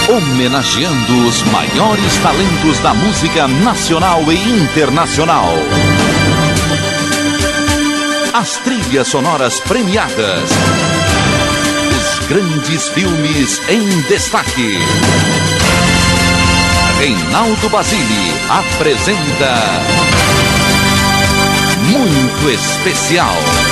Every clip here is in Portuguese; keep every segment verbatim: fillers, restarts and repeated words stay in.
homenageando os maiores talentos da música nacional e internacional. As trilhas sonoras premiadas. Os grandes filmes em destaque. Reinaldo Basile apresenta Muito Especial.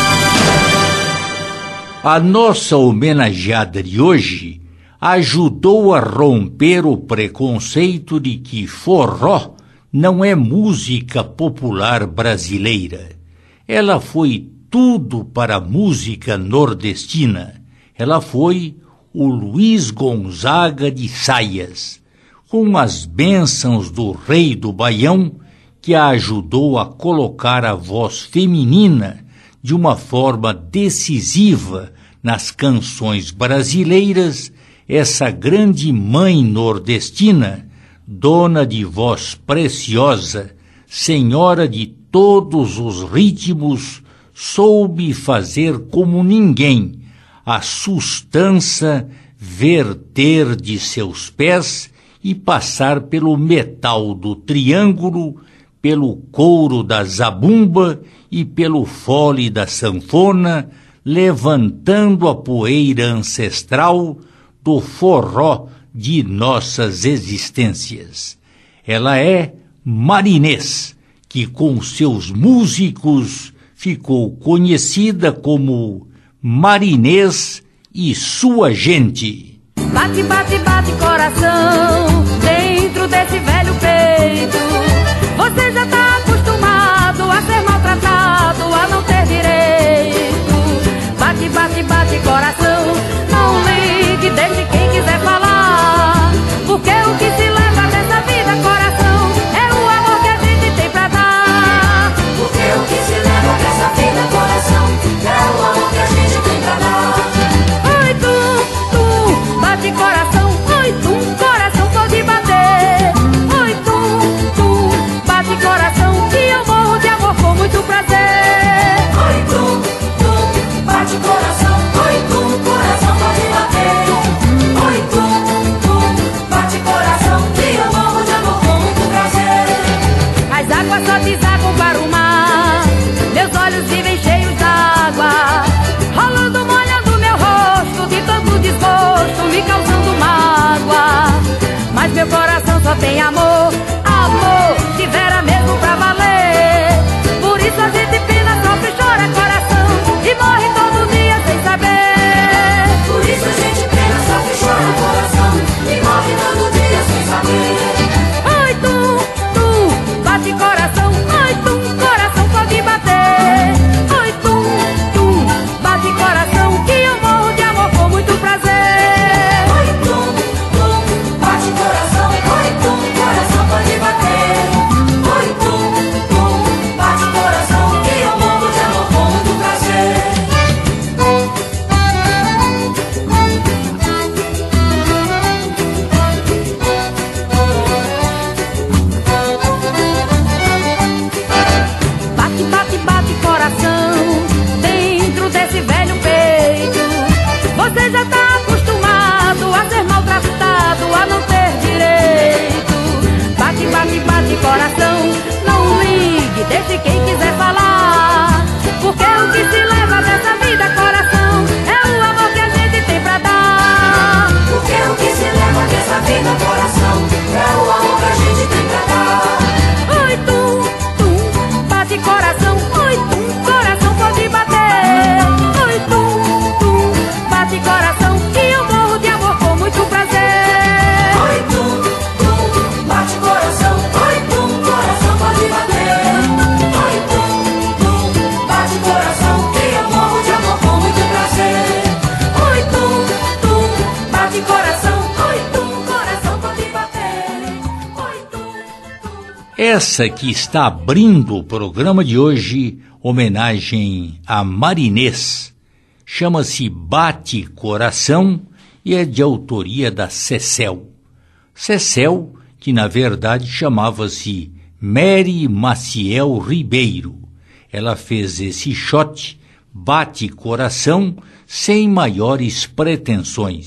A nossa homenageada de hoje ajudou a romper o preconceito de que forró não é música popular brasileira. Ela foi tudo para a música nordestina. Ela foi o Luiz Gonzaga de Saias, com as bênçãos do rei do Baião, que a ajudou a colocar a voz feminina de uma forma decisiva nas canções brasileiras. Essa grande mãe nordestina, dona de voz preciosa, senhora de todos os ritmos, soube fazer como ninguém a sustância verter de seus pés e passar pelo metal do triângulo, pelo couro da zabumba e pelo fole da sanfona, levantando a poeira ancestral do forró de nossas existências. Ela é Marinês, que com seus músicos ficou conhecida como Marinês e sua gente. Bate, bate, bate coração dentro desse velho peito. Você já tá acostumado a ser maltratado, a não ter direito. Bate, bate, bate coração, não ligue, deixe quem quiser falar. Porque o que se leva dessa vida, coração, é o amor que a gente tem pra dar. Porque o que se leva dessa vida, coração, é o amor que a gente tem pra dar. Oi, tu, tu, bate coração, oi, tu, coração pode bater. Oi, tu, tu, bate coração, que eu morro de amor com muito prazer. Oi, tu, tu, bate coração, oi, tu, coração pode bater. Oi, tu, tu, bate coração, que eu morro de amor com muito prazer. As águas só desagam para o mar, meus olhos vivem cheios d'água, rolando, molhando meu rosto, de tanto desgosto, me causando mágoa. Mas meu coração só tem amor, amor, tivera mesmo pra valer. Por isso a gente pena, sofre, chora, coração, e morre todo dia sem saber. Por isso a gente pena, sofre, chora, coração, e morre todo dia sem saber. Oi, tu, tu, bate coração, oi, tu, coração pode bater. Oi, tu, tu, bate coração, que eu morro de amor com muito prazer. Oi, tu, tu, bate coração, oi, tu, coração pode bater. Oi, tu, tu, bate coração, que eu morro de amor com muito prazer. Bate, bate, bate coração dentro desse velho peito. Você já tá acostumado a ser maltratado, a não ter direito. Bate, bate, bate coração, não ligue, deixe quem quiser falar. Porque o que se leva dessa vida, coração, é o amor que a gente tem pra dar. Porque o que se leva dessa vida, coração, é o amor que a gente tem pra dar. Oi, tu, tu, bate coração, oi, tu, coração pode bater. Oi, tu, tu, bate coração, que eu morro de amor com muito prazer. Oi, tu, tu, bate coração, oi, tu, coração pode bater. Oi, tu, tu, bate coração, que eu morro de amor com muito prazer. Oi, tu, tu, bate coração, oi, tu, coração pode bater. Oi, tu, tu. Essa que está abrindo o programa de hoje, homenagem a Marinês, chama-se Bate Coração e é de autoria da Cecel. Cecel, que na verdade chamava-se Mary Maciel Ribeiro. Ela fez esse shot, Bate Coração, sem maiores pretensões,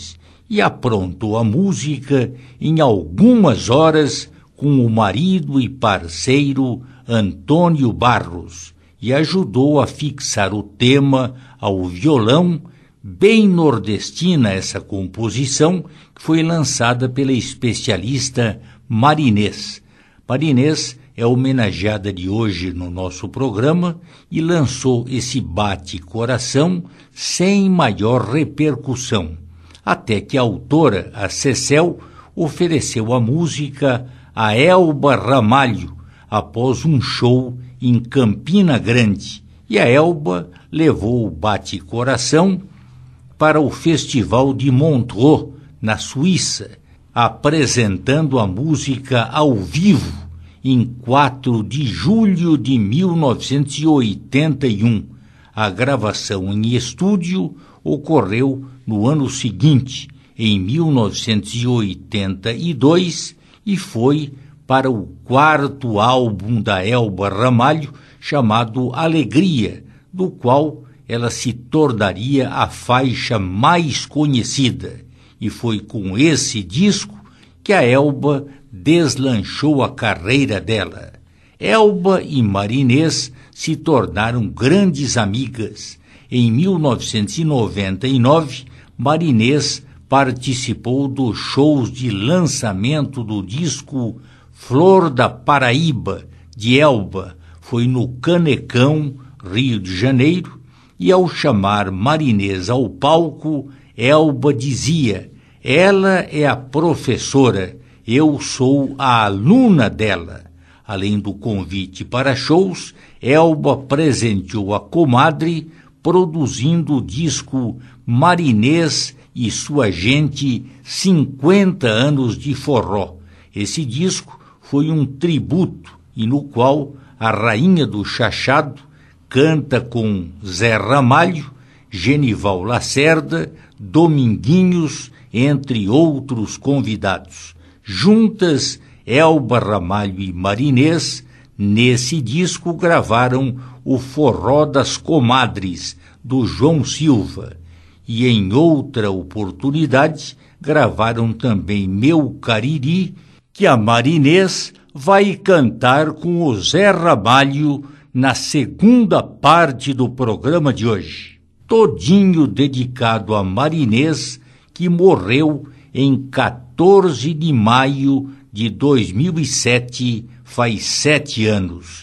e aprontou a música em algumas horas com o marido e parceiro Antônio Barros e ajudou a fixar o tema ao violão, bem nordestina essa composição, que foi lançada pela especialista Marinês. Marinês é homenageada de hoje no nosso programa e lançou esse bate-coração sem maior repercussão, até que a autora, a Cecel, ofereceu a música a Elba Ramalho após um show em Campina Grande, e a Elba levou o bate-coração para o Festival de Montreux, na Suíça, apresentando a música ao vivo em quatro de julho de mil novecentos e oitenta e um. A gravação em estúdio ocorreu no ano seguinte, em mil novecentos e oitenta e dois, e foi para o quarto álbum da Elba Ramalho, chamado Alegria, do qual ela se tornaria a faixa mais conhecida. E foi com esse disco que a Elba deslanchou a carreira dela. Elba e Marinês se tornaram grandes amigas. Em mil novecentos e noventa e nove, Marinês participou dos shows de lançamento do disco Flor da Paraíba, de Elba. Foi no Canecão, Rio de Janeiro, e ao chamar Marinês ao palco, Elba dizia: ela é a professora, eu sou a aluna dela. Além do convite para shows, Elba presenteou a comadre, produzindo o disco Marinês e Sua Gente, cinquenta anos de forró. Esse disco foi um tributo e no qual a rainha do chachado canta com Zé Ramalho, Genival Lacerda, Dominguinhos, entre outros convidados. Juntas, Elba Ramalho e Marinês, nesse disco gravaram o Forró das Comadres, do João Silva, e em outra oportunidade gravaram também Meu Cariri, que a Marinês vai cantar com o Zé Ramalho na segunda parte do programa de hoje, todinho dedicado a Marinês, que morreu em quatorze de maio de dois mil e sete, faz sete anos.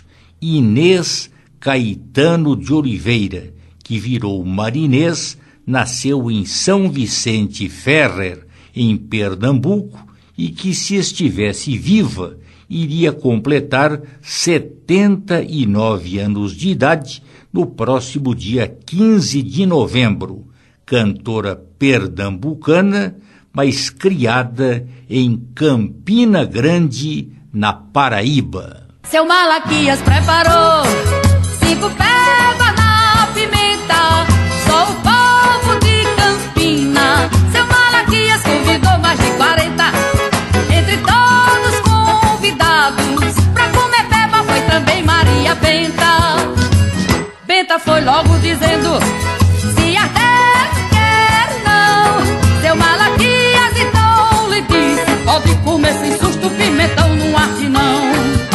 Inês Caetano de Oliveira, que virou Marinês, nasceu em São Vicente Ferrer, em Pernambuco, e que, se estivesse viva, iria completar setenta e nove anos de idade no próximo dia quinze de novembro. Cantora pernambucana, mas criada em Campina Grande, na Paraíba. Seu Malaquias preparou cinco pébas na pimenta, só o povo de Campina. Seu Malaquias convidou mais de quarenta, entre todos convidados. Pra comer peba foi também Maria Benta. Benta foi logo dizendo: se até quer não. Seu Malaquias então lhe disse: pode comer sem susto, pimentão não arde não.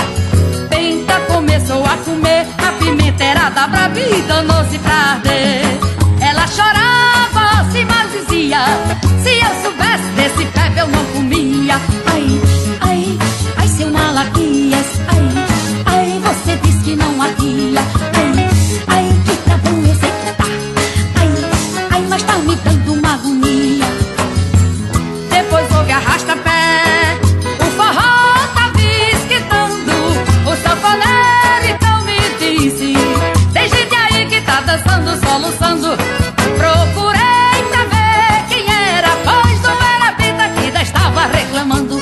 Benta começou a comer, a pimenta era da brava e danou-se pra arder. Ela chorava, se maldizia: se eu soubesse desse pé eu não comia. Ai, ai, ai, seu Malaquias, ai, ai, você disse que não ardia. Ai, ai, que tá bom, eu sei que tá. Ai, ai, mas tá me dando uma agonia. Depois houve arrasta-pé, o forró tá visquitando, o sanfoneiro então me disse: tem gente aí que tá dançando, soluçando. Procurei pra ver quem era, pois não era Benta que ainda estava reclamando.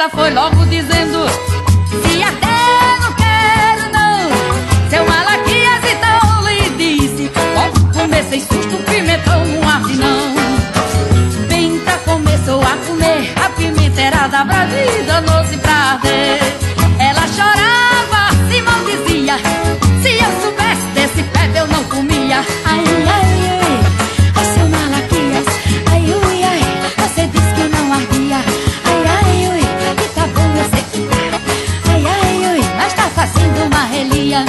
pimenta foi logo dizendo: se até não quero não. Seu Malaquias então lhe disse: pode comer sem susto, pimentão não arde não. Pinta começou a comer, a pimenta era da bravida, doce pra arder. Ela chorava, se maldizia: se eu soubesse desse pé eu não comia. Ai, ai, ai, ai, seu Malaquias, ai, ui, ai, você disse que não ardia. Ai, ai, ui, que tá bom, eu sei que tá. Ai, ai, ui, mas tá fazendo uma relia.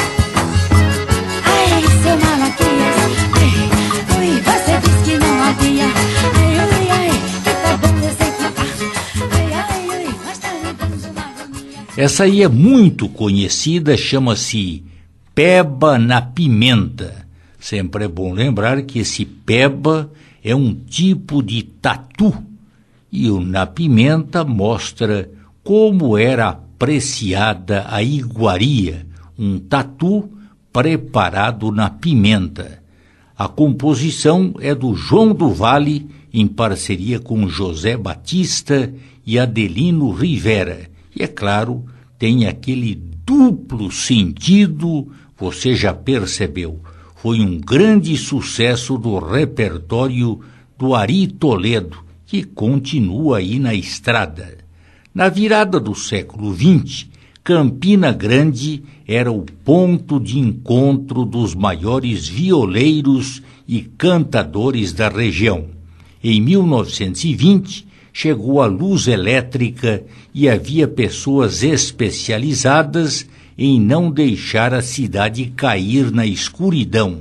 Ai, seu Malaquias, ai, ui, você disse que não ardia. Ai, ui, ai, que tá bom, eu sei que tá. Ai, ai, ui, mas tá me dando uma agonia. Essa aí é muito conhecida, chama-se Peba na Pimenta. Sempre é bom lembrar que esse peba é um tipo de tatu, e o na pimenta mostra como era apreciada a iguaria, um tatu preparado na pimenta. A composição é do João do Vale, em parceria com José Batista e Adelino Rivera. E, é claro, tem aquele duplo sentido, você já percebeu. Foi um grande sucesso do repertório do Ari Toledo, que continua aí na estrada. Na virada do século vinte, Campina Grande era o ponto de encontro dos maiores violeiros e cantadores da região. Em mil novecentos e vinte, chegou a luz elétrica e havia pessoas especializadas em não deixar a cidade cair na escuridão.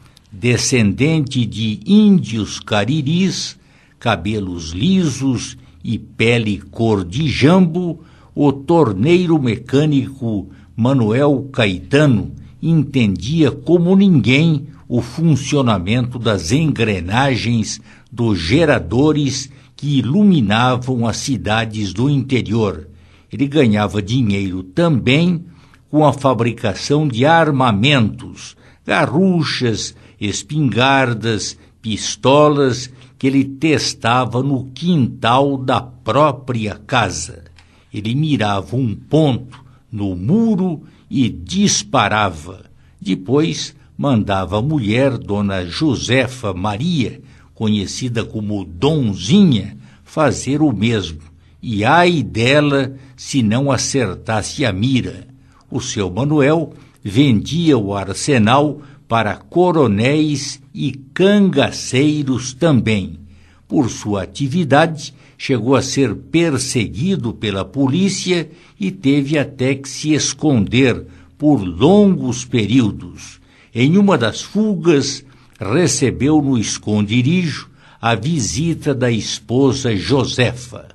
Descendente de índios cariris, cabelos lisos e pele cor de jambo, o torneiro mecânico Manuel Caetano entendia como ninguém o funcionamento das engrenagens dos geradores que iluminavam as cidades do interior. Ele ganhava dinheiro também com a fabricação de armamentos, garruchas, espingardas, pistolas que ele testava no quintal da própria casa. Ele mirava um ponto no muro e disparava. Depois mandava a mulher, dona Josefa Maria, conhecida como Donzinha, fazer o mesmo. E ai dela se não acertasse a mira. O seu Manuel vendia o arsenal para coronéis e cangaceiros também. Por sua atividade, chegou a ser perseguido pela polícia e teve até que se esconder por longos períodos. Em uma das fugas, recebeu no esconderijo a visita da esposa Josefa.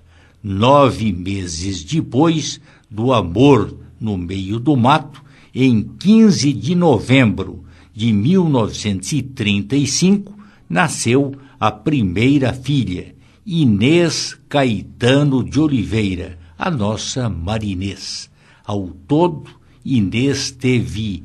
Nove meses depois do amor no meio do mato, em quinze de novembro de mil novecentos e trinta e cinco, nasceu a primeira filha, Inês Caetano de Oliveira, a nossa Marinês. Ao todo, Inês teve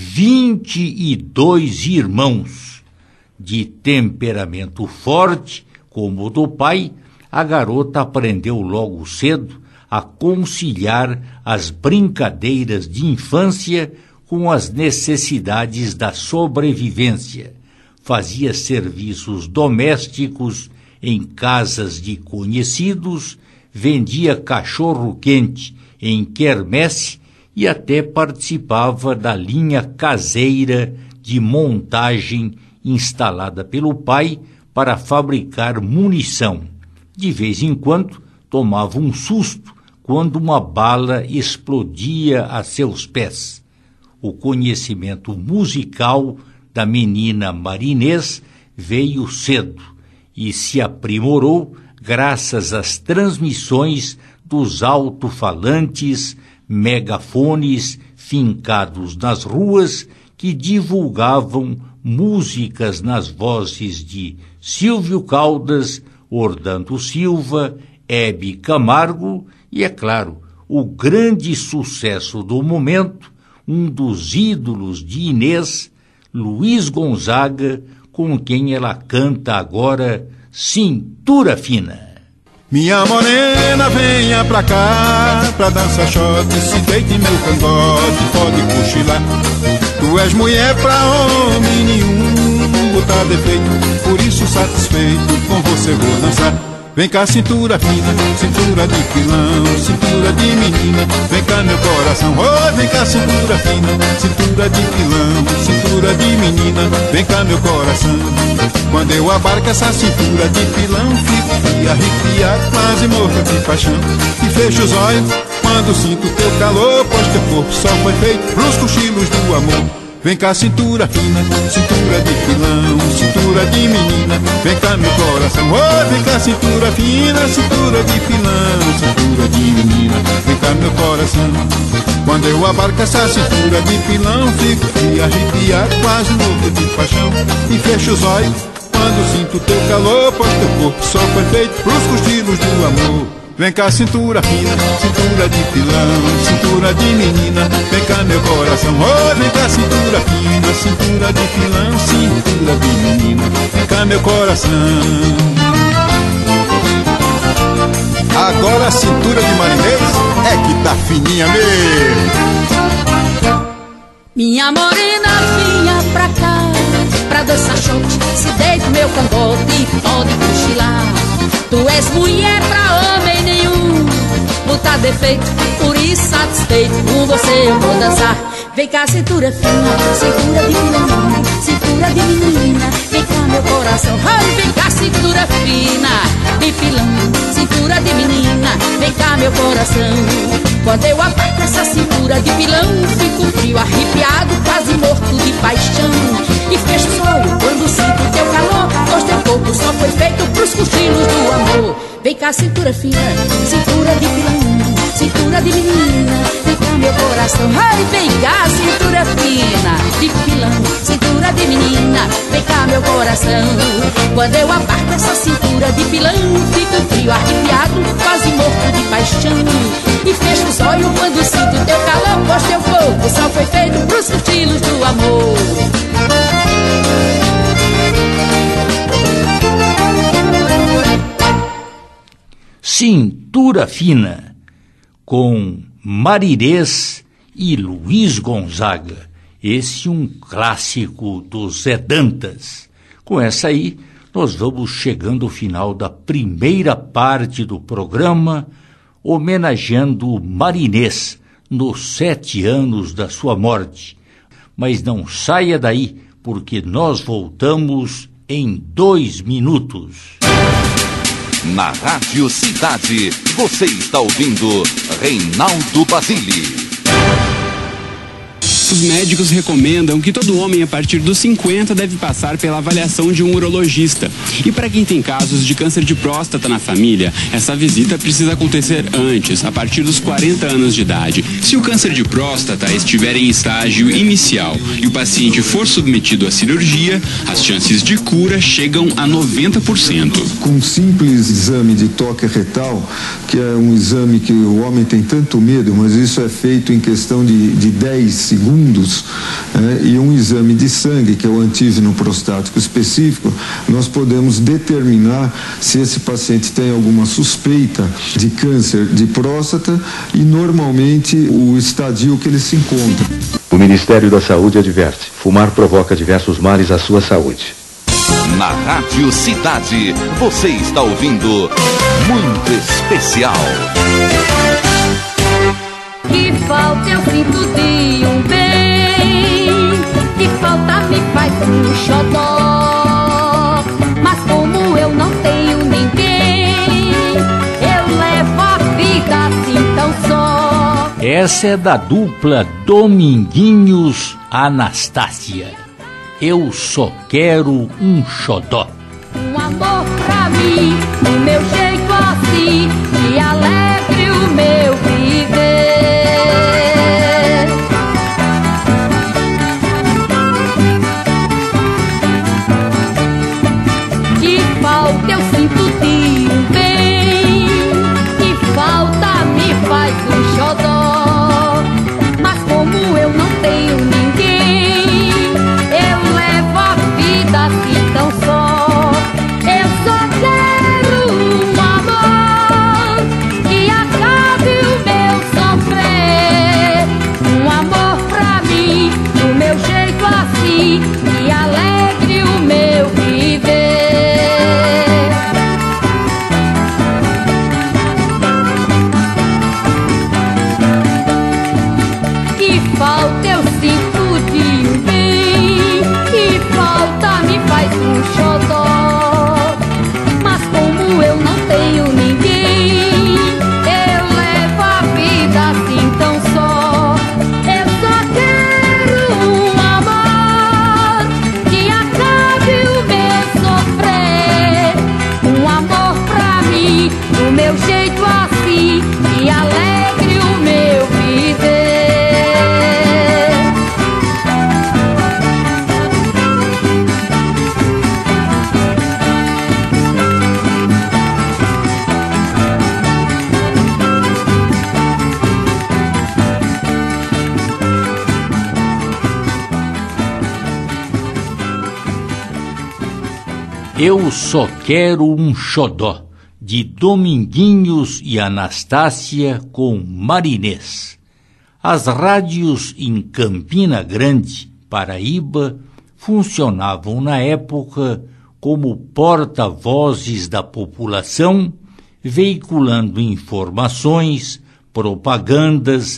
vinte e dois irmãos. De temperamento forte, como o do pai, a garota aprendeu logo cedo a conciliar as brincadeiras de infância com as necessidades da sobrevivência. Fazia serviços domésticos em casas de conhecidos, vendia cachorro-quente em quermesse e até participava da linha caseira de montagem instalada pelo pai para fabricar munição. De vez em quando, tomava um susto quando uma bala explodia a seus pés. O conhecimento musical da menina Marinês veio cedo e se aprimorou graças às transmissões dos alto-falantes, megafones fincados nas ruas que divulgavam músicas nas vozes de Silvio Caldas, Orlando Silva, Hebe Camargo e, é claro, o grande sucesso do momento, um dos ídolos de Inês, Luiz Gonzaga, com quem ela canta agora Cintura Fina. Minha morena, venha pra cá, pra dançar shot, se deite meu cangote, pode cochilar. Tu és mulher pra homem nenhum, botar defeito, por isso satisfeito, com você vou dançar. Vem cá, cintura fina, cintura de pilão, cintura de menina, vem cá meu coração. Oh, vem cá, cintura fina, cintura de pilão, cintura de menina, vem cá meu coração. Quando eu abarco essa cintura de pilão, fico arrepiado, quase morto de paixão. E fecho os olhos quando sinto teu calor, pois teu corpo só foi feito pros cochilos do amor. Vem cá, cintura fina, cintura de pilão, cintura de menina, vem cá meu coração. Oh, vem cá, cintura fina, cintura de pilão, cintura de menina, vem cá meu coração. Quando eu abarco essa cintura de pilão, fico arrepiado, quase louco de paixão. E fecho os olhos quando sinto teu calor, pois teu corpo só foi feito pros cochilos do amor. Vem cá, cintura fina, cintura de pilão, cintura de menina, vem cá meu coração. Oh, vem cá, cintura fina, cintura de pilão, cintura de menina, vem cá meu coração. Agora a cintura de marinês é que tá fininha mesmo. Minha morena, vinha pra cá, pra dançar shot, se deita meu cangote e pode cochilar. Tu és mulher pra homem nenhum, botar defeito, por isso satisfeito, com você eu vou dançar. Vem cá, cintura fina, cintura de pilão, cintura de menina, vem cá meu coração. Ai, vem cá, cintura fina, de pilão, cintura de menina, vem cá meu coração. Quando eu aperto essa cintura de pilão, fico frio, arrepiado, quase morto de paixão. E fecho os olhos quando sinto teu calor, pois teu corpo só foi feito pros cochilos do amor. Vem cá, cintura fina, cintura de pilão, cintura de menina, vem cá meu coração. Ai, vem cá, cintura fina, de pilão, cintura de menina, vem cá meu coração. Quando eu abarco essa cintura de pilão, fico frio, arrepiado, quase morto de paixão. E fecho os olhos quando sinto teu calor, pois teu corpo só foi feito pros cochilos do amor. Cintura Fina, com Marinês e Luiz Gonzaga. Esse um clássico do Zé Dantas. Com essa aí, nós vamos chegando ao final da primeira parte do programa, homenageando Marinês nos sete anos da sua morte. Mas não saia daí, porque nós voltamos em dois minutos. Na Rádio Cidade, você está ouvindo Reinaldo Basile. Os médicos recomendam que todo homem a partir dos cinquenta deve passar pela avaliação de um urologista. E para quem tem casos de câncer de próstata na família, essa visita precisa acontecer antes, a partir dos quarenta anos de idade. Se o câncer de próstata estiver em estágio inicial e o paciente for submetido à cirurgia, as chances de cura chegam a noventa por cento. Com um simples exame de toque retal, que é um exame que o homem tem tanto medo, mas isso é feito em questão de, de dez segundos, É, e um exame de sangue, que é o antígeno prostático específico, nós podemos determinar se esse paciente tem alguma suspeita de câncer de próstata e normalmente o estadio que ele se encontra. O Ministério da Saúde adverte: fumar provoca diversos males à sua saúde. Na Rádio Cidade, você está ouvindo Muito Especial. Que falta eu sinto de um bem, que falta me faz um xodó. Mas como eu não tenho ninguém, eu levo a vida assim tão só. Essa é da dupla Dominguinhos Anastácia. Eu só quero um xodó. Um amor pra mim, do meu jeito assim, que alegre o meu viver. Que falta eu sinto de um bem, que falta me faz um xodó. Mas como eu não tenho ninguém, eu levo a vida assim tão só. Eu só quero um amor sorrir e alegre o meu viver. Eu Só Quero um Xodó, de Dominguinhos e Anastácia com Marinês. As rádios em Campina Grande, Paraíba, funcionavam na época como porta-vozes da população, veiculando informações, propagandas,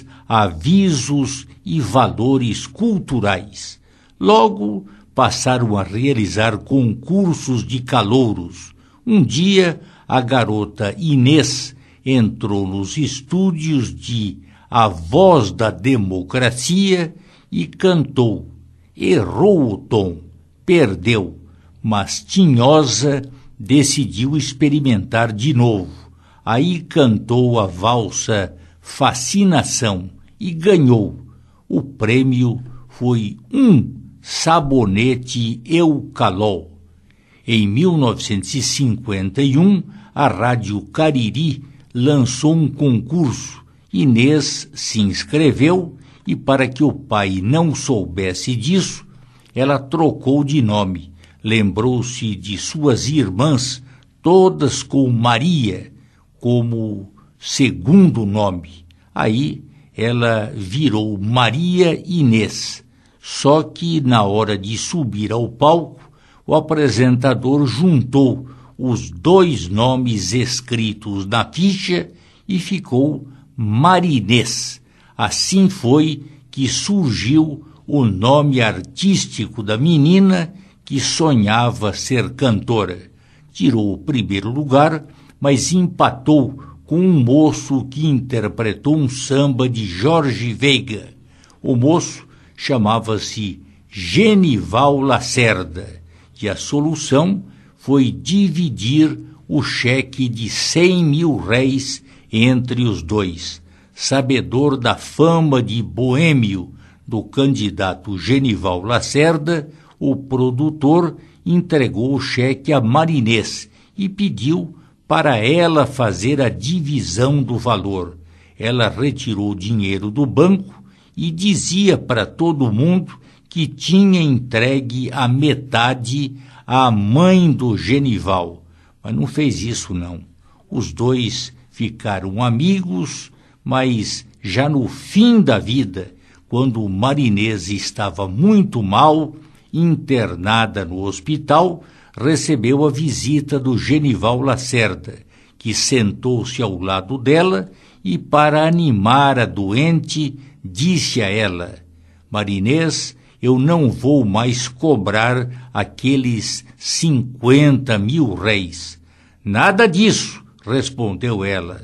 avisos e valores culturais. Logo, passaram a realizar concursos de calouros. Um dia, a garota Inês entrou nos estúdios de A Voz da Democracia e cantou. Errou o tom, perdeu, mas Tinhosa decidiu experimentar de novo. Aí cantou a valsa Fascinação e ganhou. O prêmio foi um sabonete Eucalol. Em mil novecentos e cinquenta e um, a Rádio Cariri lançou um concurso. Inês se inscreveu e, para que o pai não soubesse disso, ela trocou de nome. Lembrou-se de suas irmãs, todas com Maria como segundo nome. Aí ela virou Maria Inês. Só que, na hora de subir ao palco, o apresentador juntou os dois nomes escritos na ficha e ficou Marinês. Assim foi que surgiu o nome artístico da menina que sonhava ser cantora. Tirou o primeiro lugar, mas empatou com um moço que interpretou um samba de Jorge Veiga. O moço chamava-se Genival Lacerda, e a solução foi dividir o cheque de cem mil réis entre os dois. Sabedor da fama de boêmio do candidato Genival Lacerda, o produtor entregou o cheque a Marinês e pediu para ela fazer a divisão do valor. Ela retirou o dinheiro do banco e dizia para todo mundo que tinha entregue a metade à mãe do Genival. Mas não fez isso, não. Os dois ficaram amigos, mas já no fim da vida, quando Marinês estava muito mal, internada no hospital, recebeu a visita do Genival Lacerda, que sentou-se ao lado dela e, para animar a doente, disse a ela: Marinês, eu não vou mais cobrar aqueles cinquenta mil réis. Nada disso, respondeu ela.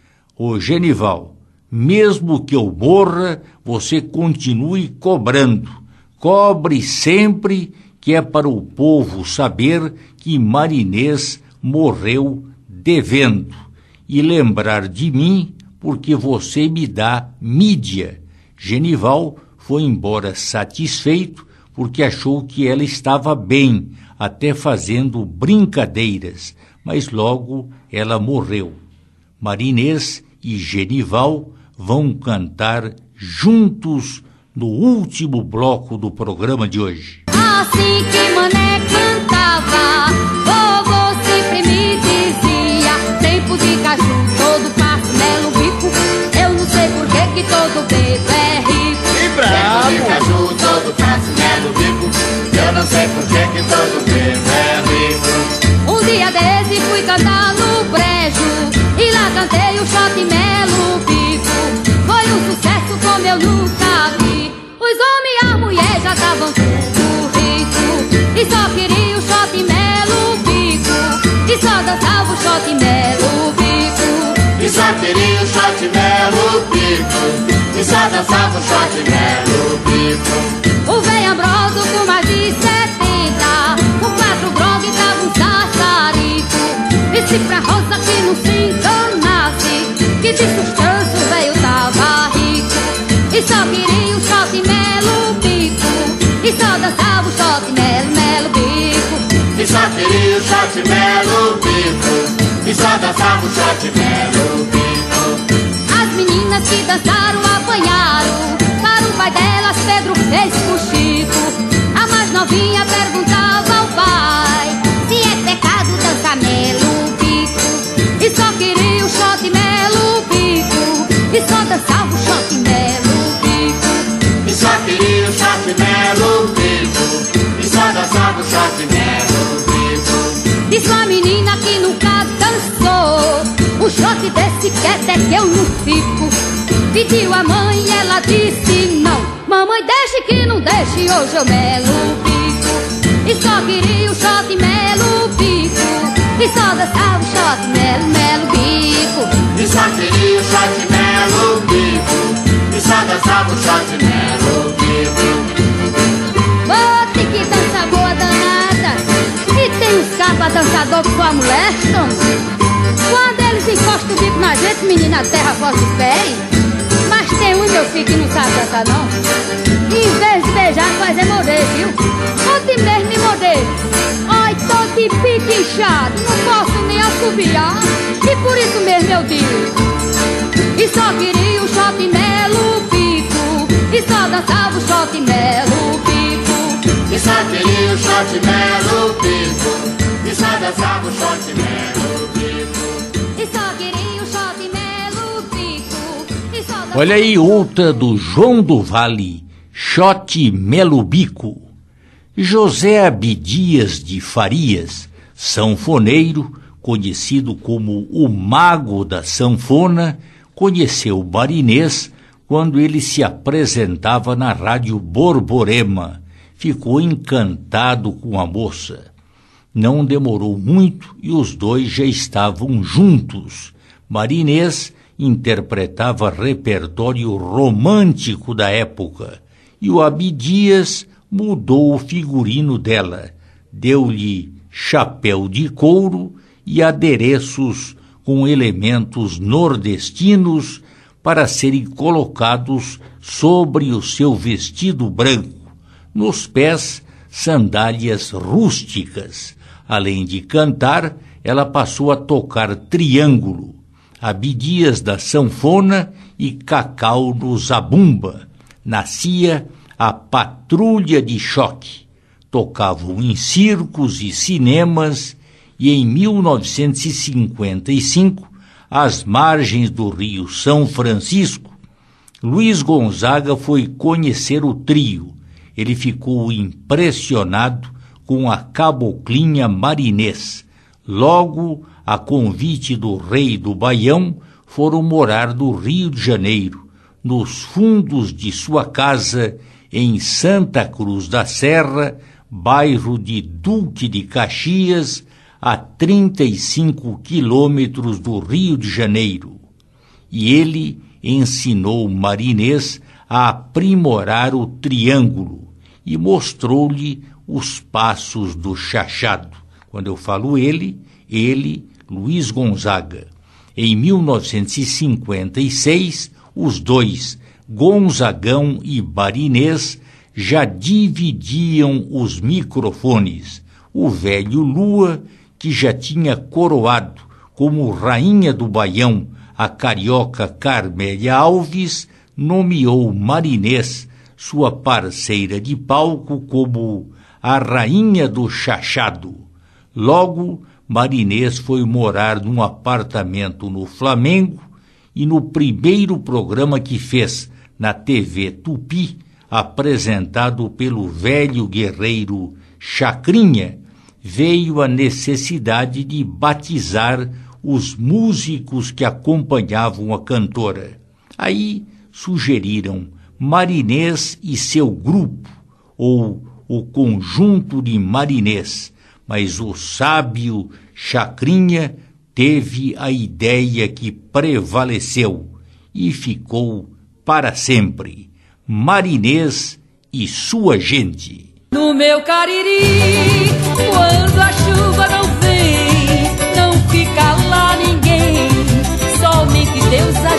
Ô Genival, mesmo que eu morra, você continue cobrando. Cobre sempre, que é para o povo saber que Marinês morreu devendo, e lembrar de mim porque você me dá mídia. Genival foi embora satisfeito porque achou que ela estava bem, até fazendo brincadeiras, mas logo ela morreu. Marinês e Genival vão cantar juntos no último bloco do programa de hoje. Assim que Mané cantava, vovô sempre me dizia: tempo de caju, todo passo melo bico. Eu não sei por que que todo bebo é rico. E bravo! Tempo de caju, todo passo melo bico. Eu não sei por que que todo bebo é rico. Um dia desse fui cantar no brejo e lá cantei o shot melo bico. Foi um sucesso como eu nunca vi. Os homens e a mulher já estavam tudo rico e só queria o shot melo bico. E só dançava o shot melo bico. E só queria o shot melo bico. E só dançava o shot melo bico. O velho Ambroso com mais de setenta, com quatro grog e tava um sassarico. Disse pra Rosa que não se enganasse, que que de sustância o velho tava rico. E só queria o shot melo bico. E só dançava o shot melo, melo bico. E só queria o shot melo bico. E só dançava o shot melo bico. As meninas que dançaram apanharam. Para o pai delas Pedro fez pro Chico. A mais novinha perguntava ao pai se é pecado dançar melo bico. E só queria o shot melo bico. E só dançava o shot melo bico. E só queria o shot melo bico. E só dançava o shot melo bico. Disse a menina que nunca dançou o shot desse que até que eu não fico. Pediu a mãe e ela disse não. Mamãe deixe que não deixe, hoje eu melo bico. E só queria o shot melo bico. E só dançava o shot melo, melo bico. E só queria o shot melo bico. E só dançava o shot melo bico. Bote que dança boa danada. E tem uns capas dançador que só molestam. Quando eles encostam o bico na gente, menina, a terra força os pés. Mas tem um, meu filho, que não sabe dançar não. Em vez de beijar, faz é morder, viu? Ontem mesmo me morder. Ai, tô de pique inchado, não posso nem assobiar. E por isso mesmo eu digo. E só queria o shot melo bico. E só dançava o shot melo bico. E só queria o shot melo bico. E só dançava o shot melo bico. E só queria o shot melo bico. E só dançava... Olha aí outra do João do Vale, shot melo bico. José Abdias de Farias, sanfoneiro, conhecido como o mago da sanfona, conheceu Marinês quando ele se apresentava na rádio Borborema. Ficou encantado com a moça. Não demorou muito e os dois já estavam juntos. Marinês interpretava repertório romântico da época e o Abdias mudou o figurino dela, deu-lhe chapéu de couro e adereços com elementos nordestinos para serem colocados sobre o seu vestido branco, nos pés sandálias rústicas. Além de cantar, ela passou a tocar triângulo, Abdias da sanfona e Cacau no zabumba. Nascia a Patrulha de Choque. Tocavam em circos e cinemas e em mil novecentos e cinquenta e cinco, às margens do rio São Francisco, Luiz Gonzaga foi conhecer o trio. Ele ficou impressionado com a caboclinha Marinês. Logo, a convite do rei do Baião, foram morar no Rio de Janeiro, nos fundos de sua casa em Santa Cruz da Serra, bairro de Duque de Caxias, a trinta e cinco quilômetros do Rio de Janeiro. E ele ensinou Marinês a aprimorar o triângulo e mostrou-lhe os passos do chachado. Quando eu falo ele, ele, Luiz Gonzaga. Em mil novecentos e cinquenta e seis, os dois, Gonzagão e Marinês, já dividiam os microfones. O velho Lua, que já tinha coroado como rainha do Baião a carioca Carmélia Alves, nomeou Marinês, sua parceira de palco, como a rainha do chachado. Logo, Marinês foi morar num apartamento no Flamengo e no primeiro programa que fez na T V Tupi, apresentado pelo velho guerreiro Chacrinha, veio a necessidade de batizar os músicos que acompanhavam a cantora. Aí sugeriram Marinês e seu grupo, ou o conjunto de Marinês, mas o sábio Chacrinha teve a ideia que prevaleceu e ficou para sempre: Marinês e sua gente. No meu Cariri, quando a chuva não vem, não fica lá ninguém, somente Deus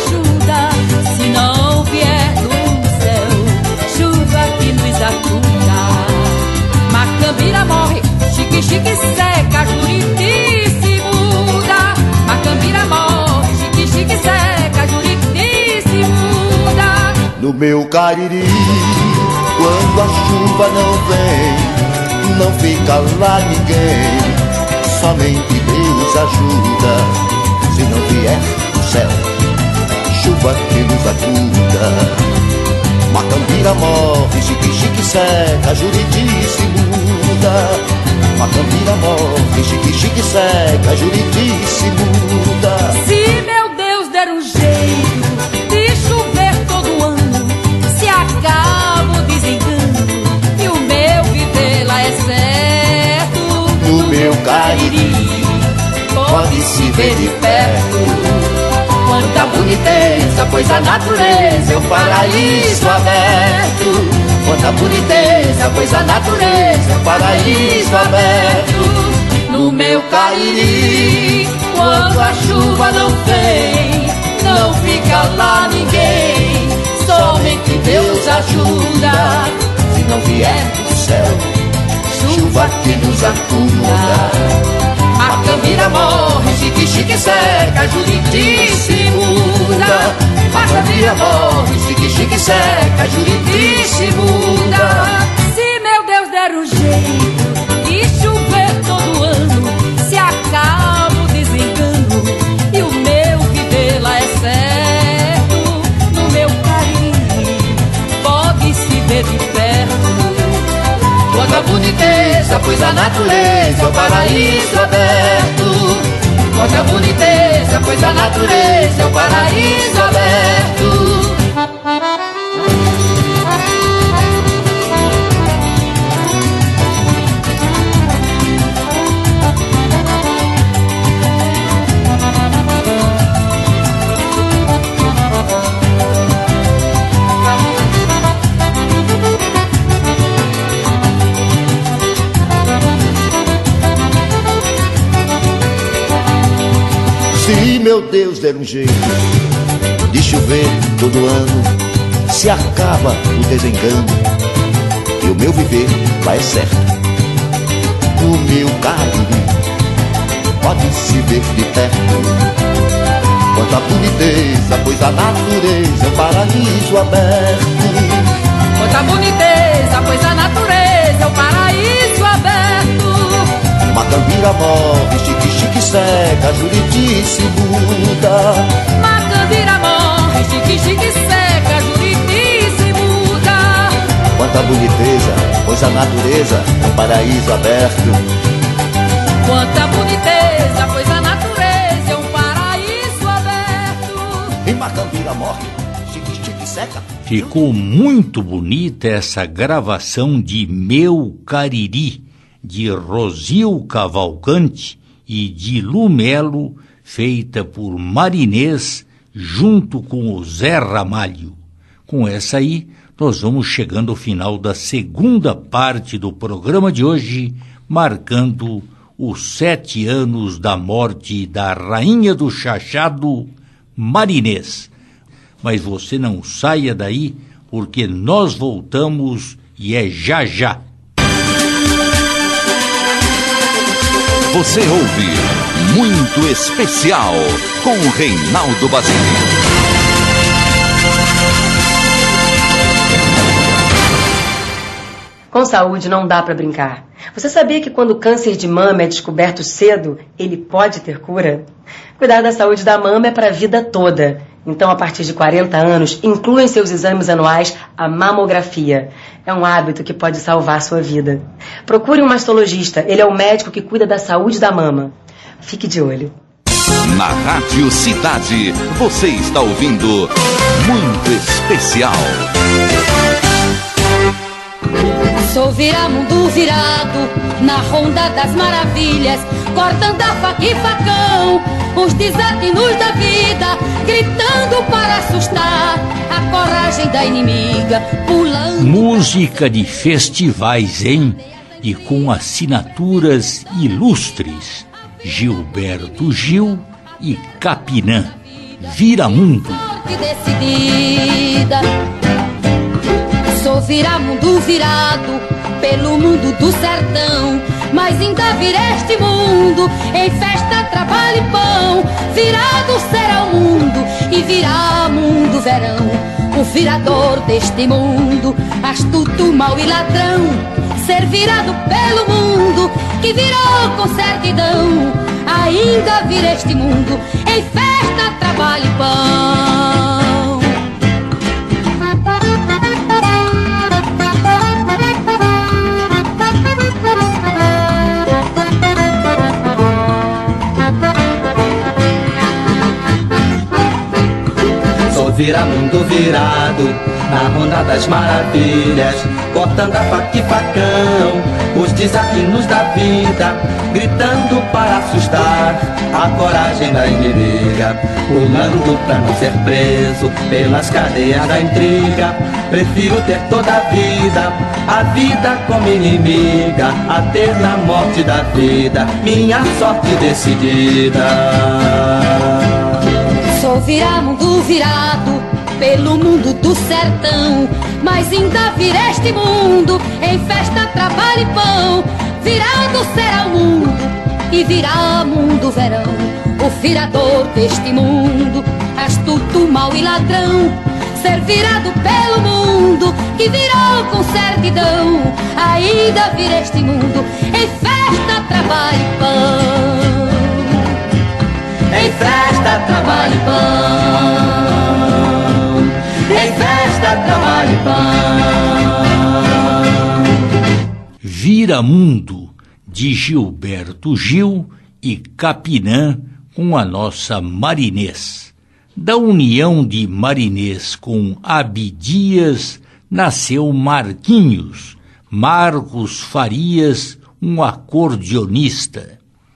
meu Cariri, quando a chuva não vem, não fica lá ninguém, somente Deus ajuda. Se não vier do céu, chuva que nos acuda. Macambira morre, Chique-Chique seca, Juriti se muda. Macambira morre, Chique-Chique seca, Juriti se muda. Se meu Deus der um jeito de chover todo ano, se acaba o desengano e o meu viver lá é certo. No meu Cariri pode se ver de perto quanta boniteza, pois a natureza é um paraíso aberto. Quanta boniteza, pois a natureza é um paraíso aberto. No meu Cariri, quando a chuva não vem, não fica lá ninguém, somente Deus ajuda. Se não vier do céu, chuva que nos acuda. Macambira morre, Chique-Chique seca, Juriti se muda. Macambira morre, Chique-Chique seca, Juriti se muda. Se meu Deus der um jeito de chover todo ano, se acaba o desengano e o meu viver lá é certo. No meu Cariri pode se ver de perto quanta boniteza, pois a natureza é o paraíso aberto. Quanta boniteza, pois a natureza é o paraíso aberto. Se meu Deus der um jeito de chover todo ano, se acaba o desengano e o meu viver lá é certo. O meu Cariri pode se ver de perto quanta boniteza, pois a natureza é um paraíso aberto. Quanta boniteza, pois a natureza é um paraíso aberto. Macambira morre, Chique-Chique seca, Juriti se muda. Macambira morre, Chique-Chique seca, Juriti se muda. Quanta boniteza, pois a natureza é um paraíso aberto. Quanta boniteza, pois a natureza é um paraíso aberto. E Macambira morre, Chique-Chique seca. Ficou muito bonita essa gravação de Meu Cariri, de Rosil Cavalcante e de Lumelo, feita por Marinês, junto com o Zé Ramalho. Com essa aí, nós vamos chegando ao final da segunda parte do programa de hoje, marcando os sete anos da morte da Rainha do Chachado, Marinês. Mas você não saia daí, porque nós voltamos e é já já. Você ouve Muito Especial com Reinaldo Basile. Com saúde não dá para brincar. Você sabia que quando o câncer de mama é descoberto cedo, ele pode ter cura? Cuidar da saúde da mama é para a vida toda. Então, a partir de quarenta anos, inclua em seus exames anuais a mamografia. É um hábito que pode salvar sua vida. Procure um mastologista, ele é o médico que cuida da saúde da mama. Fique de olho. Na Rádio Cidade, você está ouvindo Muito Especial. Sou viramundo virado na ronda das maravilhas, cortando a faca e facão, os desatinos da vida, gritando para assustar a coragem da inimiga, pulando. Música de festivais, hein? E com assinaturas ilustres: Gilberto Gil e Capinã. Viramundo. Decidida. Sou viramundo virado pelo mundo do sertão, mas ainda virei este mundo em festa, trabalho e pão. Virado será o mundo e virá mundo verão. O virador deste mundo, astuto, mau e ladrão, ser virado pelo mundo, que virou com certidão. Ainda vira este mundo em festa, trabalho e pão. Sou vira-mundo virado na ronda das maravilhas, cortando a faca e facão, os desafios da vida, gritando para assustar a coragem da inimiga, pulando pra não ser preso pelas cadeias da intriga. Prefiro ter toda a vida, a vida como inimiga, a ter na morte da vida minha sorte decidida. Sou vira-mundo virado pelo mundo do sertão, mas ainda vira este mundo em festa, trabalho e pão. Virado será o mundo e virá mundo verão, o virador deste mundo, astuto, mau e ladrão, ser virado pelo mundo que virou com certidão. Ainda vira este mundo em festa, trabalho e pão. Em festa, trabalho e pão. Em festa, trabalho e pão. Vira Mundo, de Gilberto Gil e Capinã, com a nossa Marinês. Da união de Marinês com Abdias nasceu Marquinhos, Marcos Farias, um acordeonista.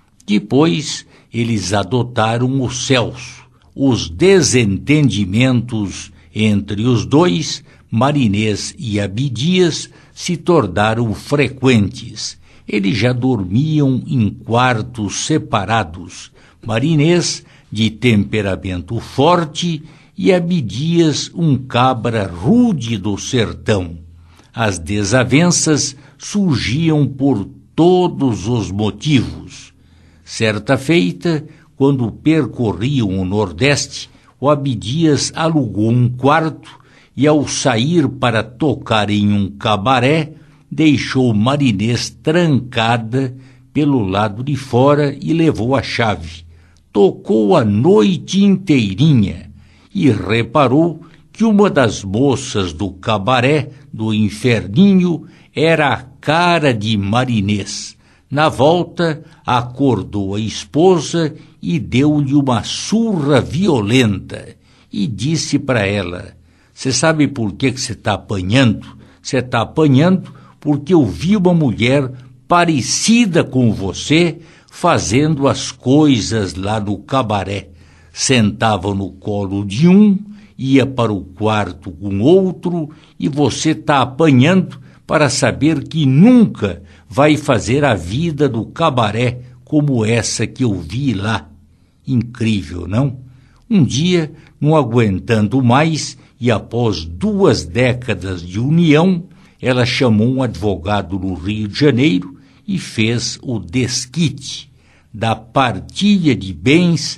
Depois eles adotaram o Celso. Os desentendimentos entre os dois, Marinês e Abdias, se tornaram frequentes. Eles já dormiam em quartos separados. Marinês, de temperamento forte, e Abdias, um cabra rude do sertão. As desavenças surgiam por todos os motivos. Certa feita, quando percorriam o Nordeste, o Abdias alugou um quarto e, ao sair para tocar em um cabaré, deixou Marinês trancada pelo lado de fora e levou a chave. Tocou a noite inteirinha e reparou que uma das moças do cabaré do Inferninho era a cara de Marinês. Na volta, acordou a esposa e deu-lhe uma surra violenta e disse para ela: "Você sabe por que você está apanhando? Você está apanhando porque eu vi uma mulher parecida com você fazendo as coisas lá no cabaré. Sentava no colo de um, ia para o quarto com outro, e você está apanhando para saber que nunca vai fazer a vida do cabaré como essa que eu vi lá." Incrível, não? Um dia, não aguentando mais, e após duas décadas de união, ela chamou um advogado no Rio de Janeiro e fez o desquite. Da partilha de bens,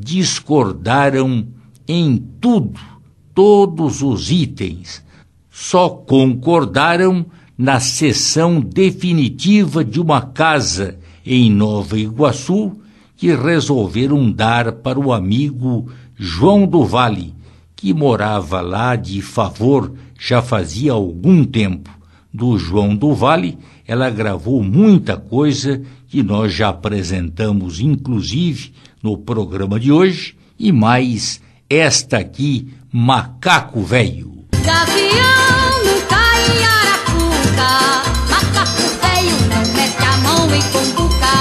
discordaram em tudo, todos os itens. Só concordaram na cessão definitiva de uma casa em Nova Iguaçu, que resolveram dar para o amigo João do Vale, que morava lá de favor já fazia algum tempo. Do João do Vale, ela gravou muita coisa que nós já apresentamos, inclusive, no programa de hoje, e mais esta aqui, Macaco Velho. Gavião não cai em arapuca, macaco velho não mete a mão em cumbuca.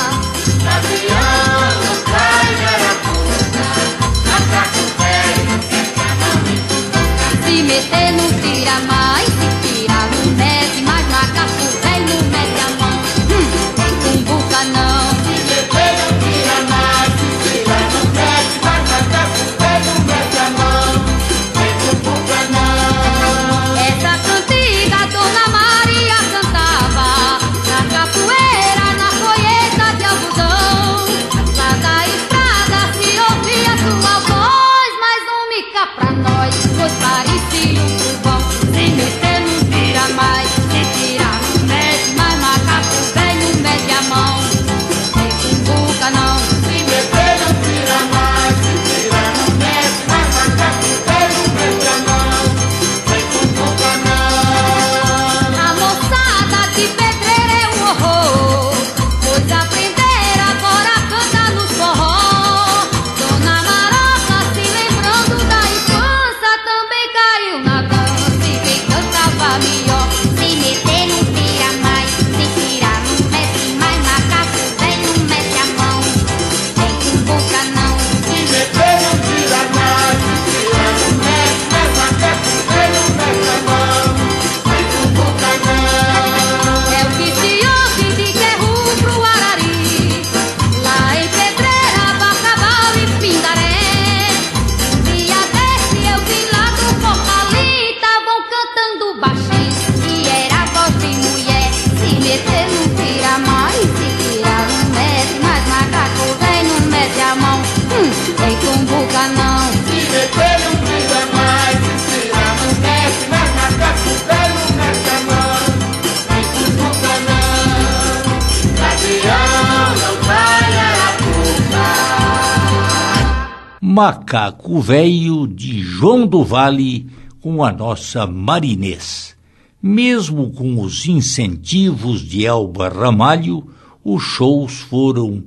Gavião não cai em arapuca, macaco velho não mete a mão em cumbuca. Se meter não tira mais, se tirar não mete mais, macaco velho não mete a mão hum, em cumbuca não. Se meter não tira mais, se tirar não mete mais, macaco velho não mete a mão em cumbuca não. Essa cantiga Dona Maria cantava na capoeira, na colheita de algodão. Lá da estrada se ouvia sua voz, mas um mica pra nós, pois parecia Macaco Velho de João do Vale com a nossa Marinês. Mesmo com os incentivos de Elba Ramalho, os shows foram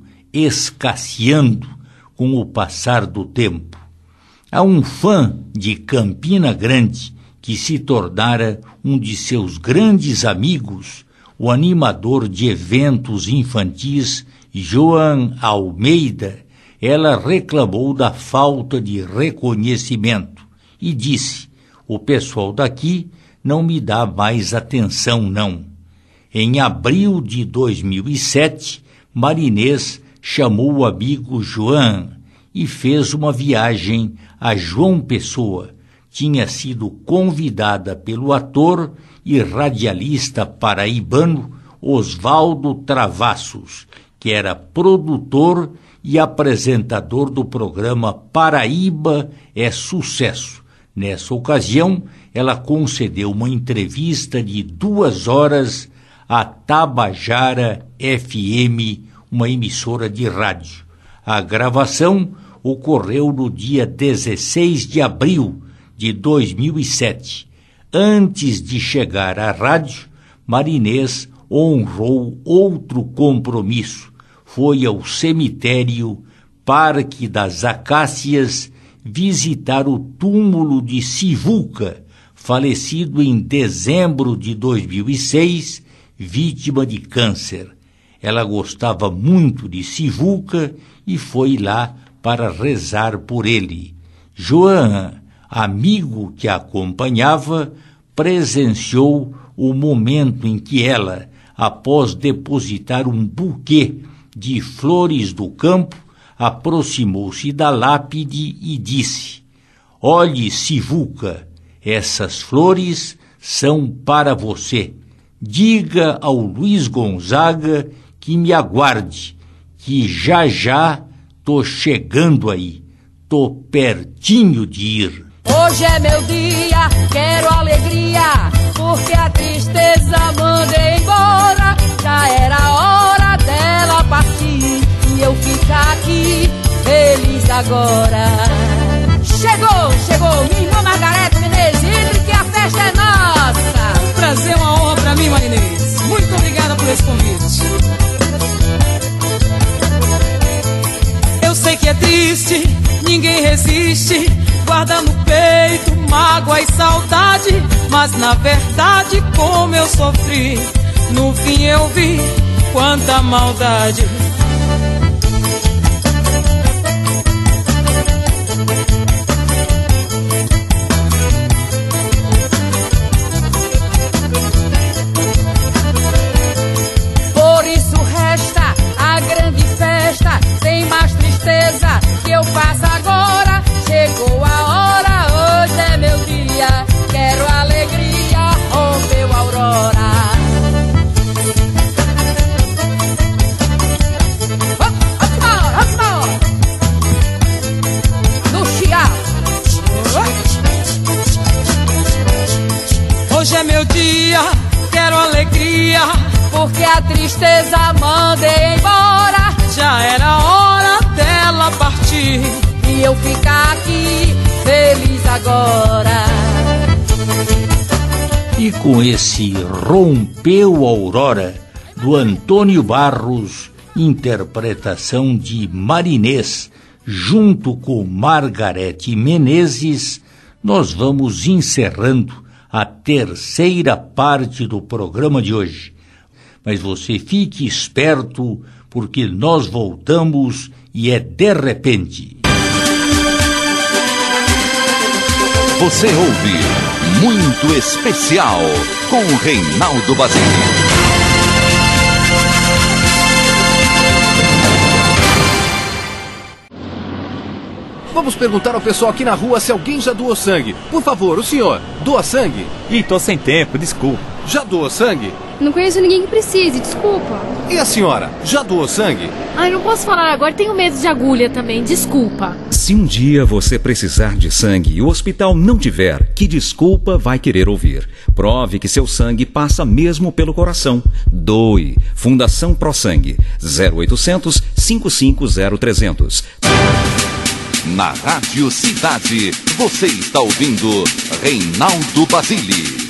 escasseando com o passar do tempo. Há um fã de Campina Grande que se tornara um de seus grandes amigos, o animador de eventos infantis Joan Almeida. Ela reclamou da falta de reconhecimento e disse: o pessoal daqui não me dá mais atenção, não. Em abril de dois mil e sete, Marinês chamou o amigo Joan e fez uma viagem a João Pessoa. Tinha sido convidada pelo ator e radialista paraibano Oswaldo Travassos, que era produtor e apresentador do programa Paraíba é Sucesso. Nessa ocasião, ela concedeu uma entrevista de duas horas à Tabajara F M, uma emissora de rádio. A gravação ocorreu no dia dezesseis de abril de dois mil e sete. Antes de chegar à rádio, Marinês honrou outro compromisso. Foi ao cemitério Parque das Acácias visitar o túmulo de Sivuca, falecido em dezembro de dois mil e seis, vítima de câncer. Ela gostava muito de Sivuca e foi lá para rezar por ele. Joan, amigo que a acompanhava, presenciou o momento em que ela, após depositar um buquê de flores do campo, aproximou-se da lápide e disse: olhe, Sivuca, essas flores são para você. Diga ao Luiz Gonzaga que me aguarde, que já já tô chegando aí, tô pertinho de ir. Hoje é meu dia, quero alegria, porque a tristeza mandei embora. Já era hora dela partir e eu ficar aqui feliz agora. Chegou, chegou, minha irmã Margarete Menezes, entre que a festa é nossa. Prazer, uma honra pra mim, Marinês. Muito obrigada por esse convite. Eu sei que é triste, ninguém resiste, guarda no peito mágoa e saudade, mas na verdade como eu sofri, no fim eu vi quanta maldade. Por isso resta a grande festa, sem mais tristeza que eu faço agora. Chegou a hora, hoje é meu dia, quero alegria, rompeu a aurora. Vamos embora, vamos embora. No chiado. Hoje é meu dia, quero alegria, porque a tristeza mandei embora. já era hora dela partir e eu ficar aqui feliz agora. E com esse Rompeu a Aurora, do Antônio Barros, interpretação de Marinês, junto com Margarete Menezes, nós vamos encerrando a terceira parte do programa de hoje. Mas você fique esperto, porque nós voltamos e é de repente. Você ouve Muito Especial com Reinaldo Basile. Vamos perguntar ao pessoal aqui na rua se alguém já doou sangue. Por favor, o senhor, doa sangue? Ih, tô sem tempo, desculpa. Já doou sangue? Não conheço ninguém que precise, desculpa. E a senhora, já doou sangue? Ai, não posso falar agora, tenho medo de agulha também, desculpa. Se um dia você precisar de sangue e o hospital não tiver, que desculpa vai querer ouvir? Prove que seu sangue passa mesmo pelo coração. Doe. Fundação Pro Sangue. zero oitocentos, cinco cinco zero, trezentos. Na Rádio Cidade, você está ouvindo Reinaldo Basile.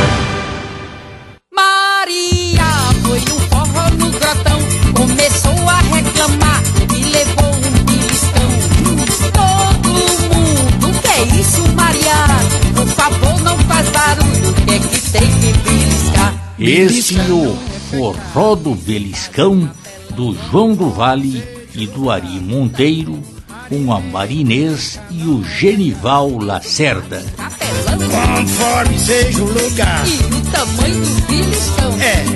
Maria foi no forró no grotão, começou a reclamar e levou um beliscão. Todo mundo, que é isso, Maria? Por favor, não faz barulho, o que é que tem que beliscar? Esse é o Forró do Beliscão, do João do Vale e do Ari Monteiro, com a Marinês e o Genival Lacerda. Conforme seja o lugar e o tamanho do beliscão. É.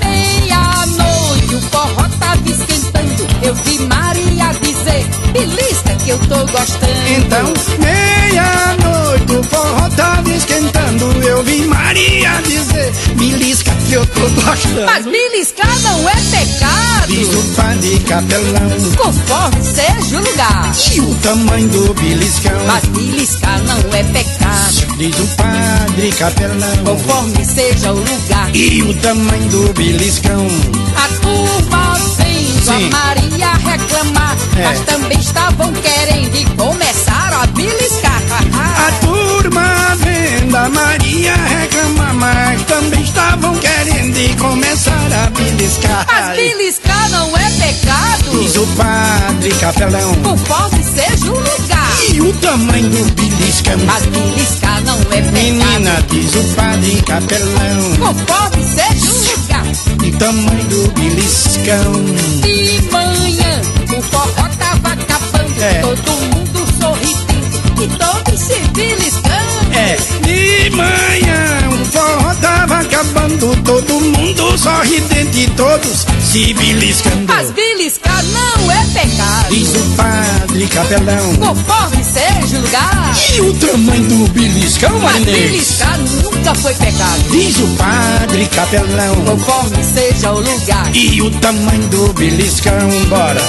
Meia-noite o forró tava esquentando, eu vi Maria dizer, belisca que eu tô gostando. Então, meia-noite o forró tava esquentando, eu vi Maria dizer, belisca que eu tô gostando. Mas beliscar não é pecado, diz o padre capelão, conforme seja o lugar e o tamanho do beliscão. Mas beliscar não é pecado, diz o padre capelão, conforme seja o lugar e o tamanho do beliscão. A turma vendo Sim. a Maria reclamar, é. mas também estavam querendo e começaram a beliscar. A turma vendo a Maria reclamar, mas também estavam querendo e começaram a beliscar. Mas beliscar não é pecado, diz o padre capelão, conforme seja o lugar e o tamanho do beliscão. Mas beliscar não é pecado, menina, diz o padre capelão, conforme seja o lugar e o tamanho do beliscão. De manhã o forró tava acabando, é. todo mundo sorrindo e todos se beliscando. É, de manhã o forró tava acabando, todo mundo sorridente e todos se beliscando. Mas beliscar não é pecado, diz o padre capelão, conforme seja o lugar e o tamanho do beliscão. Mas beliscar nunca foi pecado, diz o padre capelão, conforme seja o lugar e o tamanho do beliscão. Bora!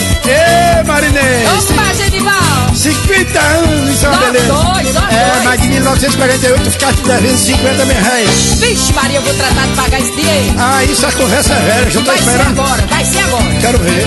Ê, Marinês! Opa, Genival! cinquenta anos, só beleza! Dois, dois, é, dois. mas de mil novecentos e quarenta e oito ficaste devendo cinquenta mil reais. Vixe, Maria, eu vou tratar de pagar esse dinheiro. Ah, isso a conversa é velha, já tô vai esperando. Vai ser agora, vai ser agora. Quero ver.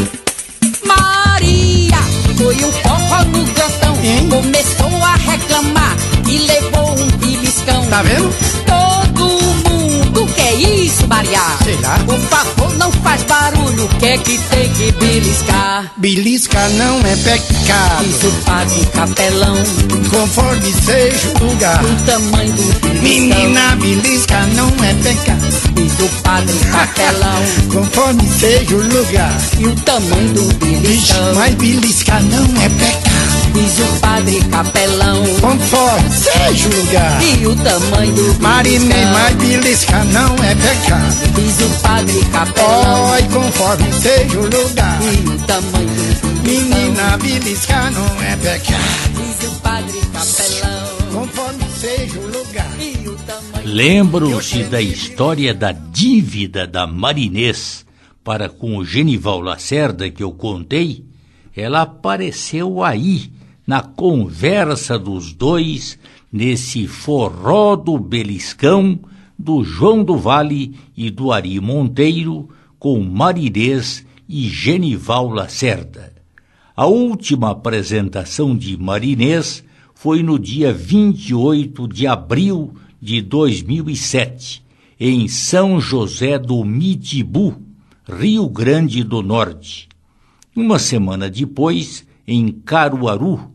Maria foi um forró no grotão, hein? Começou a reclamar e levou um beliscão. Tá vendo? Todo mundo, que é isso, Maria? Sei lá. Por favor, não faz barulho, o que é que tem que beliscar? Beliscar não é pecado, diz o padre capelão, conforme seja o lugar, o tamanho do beliscão. Menina, beliscar não é pecado, diz o padre capelão, conforme seja o lugar e o tamanho do beliscão. Mas beliscar não é pecado, diz o padre capelão, conforme seja o lugar e o tamanho do beliscão. Marinês, mas beliscar não é pecado, diz o padre capelão, oi, conforme seja o lugar e o tamanho do beliscão. Menina, beliscar não é pecado, diz o padre capelão, conforme seja o lugar e o tamanho. Lembram-se da história da dívida da Marinês para com o Genival Lacerda que eu contei? Ela apareceu aí, na conversa dos dois, nesse Forró do Beliscão, do João do Vale e do Ari Monteiro, com Marinês e Genival Lacerda. A última apresentação de Marinês foi no dia vinte e oito de abril de dois mil e sete, em São José do Mitibu, Rio Grande do Norte. Uma semana depois, em Caruaru,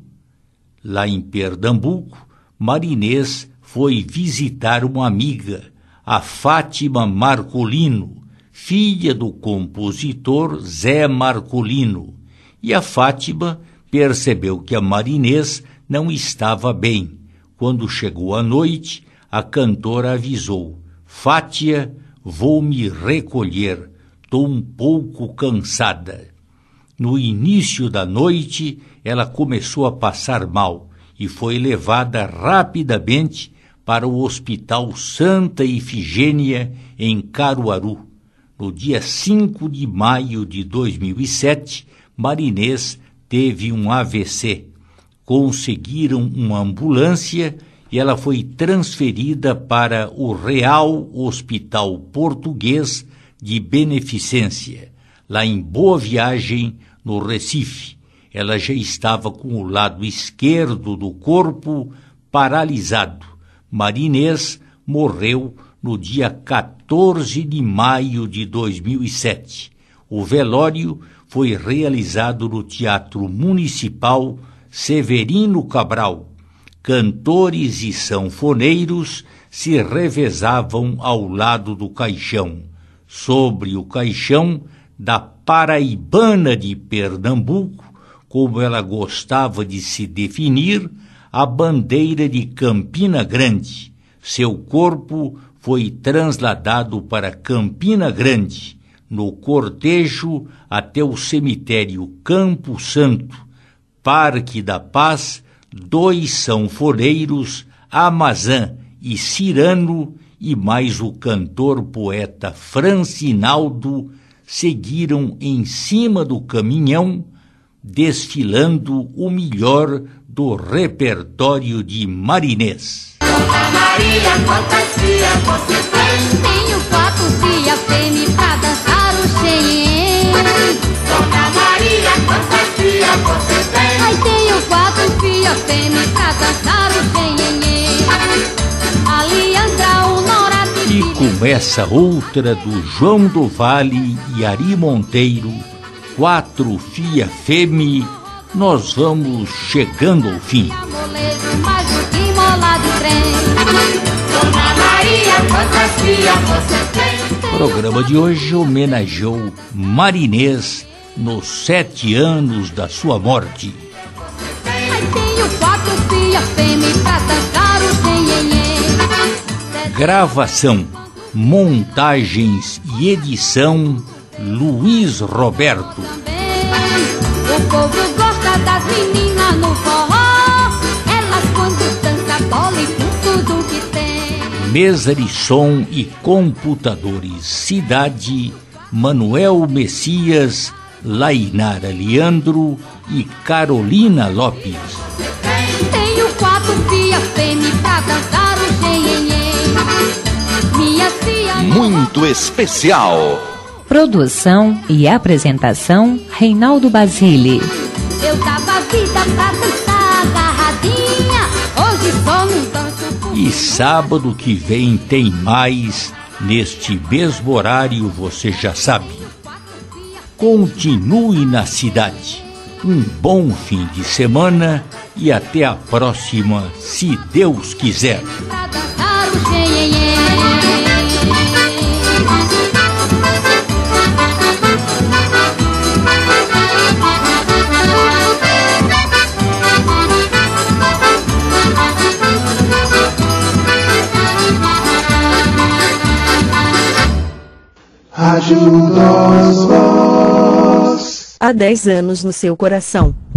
lá em Pernambuco, Marinês foi visitar uma amiga, a Fátima Marcolino, filha do compositor Zé Marcolino, e a Fátima percebeu que a Marinês não estava bem. Quando chegou a noite, a cantora avisou: Fátia, vou me recolher, estou um pouco cansada. No início da noite, ela começou a passar mal e foi levada rapidamente para o Hospital Santa Ifigênia, em Caruaru. No dia cinco de maio de dois mil e sete, Marinês teve um A V C. Conseguiram uma ambulância e ela foi transferida para o Real Hospital Português de Beneficência, lá em Boa Viagem, no Recife. ela já estava com o lado esquerdo do corpo paralisado. Marinês morreu no dia quatorze de maio de dois mil e sete. O velório foi realizado no Teatro Municipal Severino Cabral. Cantores e sanfoneiros se revezavam ao lado do caixão. Sobre o caixão da paraibana de Pernambuco, como ela gostava de se definir, a bandeira de Campina Grande. Seu corpo foi trasladado para Campina Grande, no cortejo até o cemitério Campo Santo, Parque da Paz. Dois sanfoneiros, Amazã e Cirano, e mais o cantor-poeta Francinaldo, seguiram em cima do caminhão, desfilando o melhor do repertório de Marinês. Dona Maria, quantas filhas você tem? Tenho quatro filhas fêmeas pra dançar o xenhen. Dona Maria, quantas filhas você tem? Ai, tenho quatro filhas fêmeas pra dançar o xenhen. A Leandra, o Nora de E com essa outra do João do Vale e Ari Monteiro, quatro filha fêmea, nós vamos chegando ao fim. molejo, mais do que mola de trem. Dona Maria, quantas filhas você tem? O programa de hoje homenageou Marinês nos sete anos da sua morte. Ai, tenho quatro filhas fêmeas pra dançar o xenhen. Gravação, montagens e edição, Luiz Roberto. O povo gosta das meninas no forró. Elas quando dançam bola e com tudo que tem. Mesa de som e computadores, Cidade, Manuel Messias, Lainara Leandro e Carolina Lopes. Tenho quatro filhas fêmeas pra dançar o xenhen. Minhas filhas Muito especial. Produção e apresentação, Reinaldo Basile. eu dava vida pra dançar agarradinha. Hoje só não danço. E sábado que vem tem mais, neste mesmo horário, você já sabe. Continue na cidade. Um bom fim de semana e até a próxima, se Deus quiser. Pra dançar o xenhen. Rádio Dos Vós. Há dez anos no seu coração.